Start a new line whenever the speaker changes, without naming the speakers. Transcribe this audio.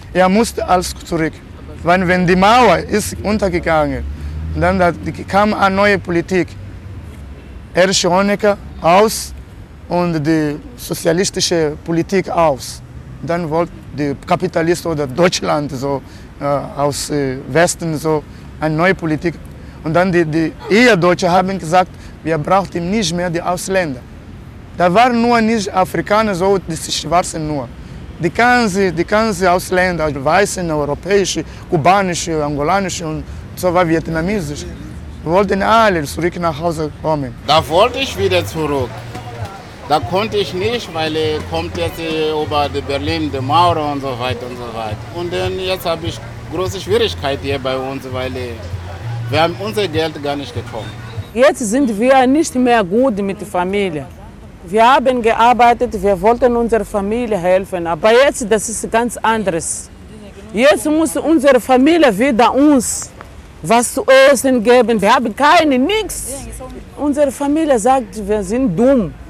Er musste alles zurück. Weil wenn die Mauer ist untergegangen, dann kam eine neue Politik. Erich Honecker aus und die sozialistische Politik aus. Dann wollte die Kapitalisten oder Deutschland so, aus Westen so eine neue Politik. Und dann die Deutschen haben gesagt, wir brauchen nicht mehr die Ausländer. Da waren nur nicht Afrikaner, so die Schwarzen nur. Die ganzen Ausländer, also weißen, europäische, kubanische, angolanische und so weiter, vietnamesische, wollten alle zurück nach Hause kommen.
Da wollte ich wieder zurück. Da konnte ich nicht, weil kommt jetzt über die Berlin, die Mauer und so weiter und so weiter. Und dann jetzt habe ich große Schwierigkeiten hier bei uns, weil wir haben unser Geld gar nicht bekommen.
Jetzt sind wir nicht mehr gut mit der Familie. Wir haben gearbeitet, wir wollten unserer Familie helfen, aber jetzt das ist ganz anderes. Jetzt muss unsere Familie wieder uns was zu essen geben. Wir haben nichts. Unsere Familie sagt, wir sind dumm.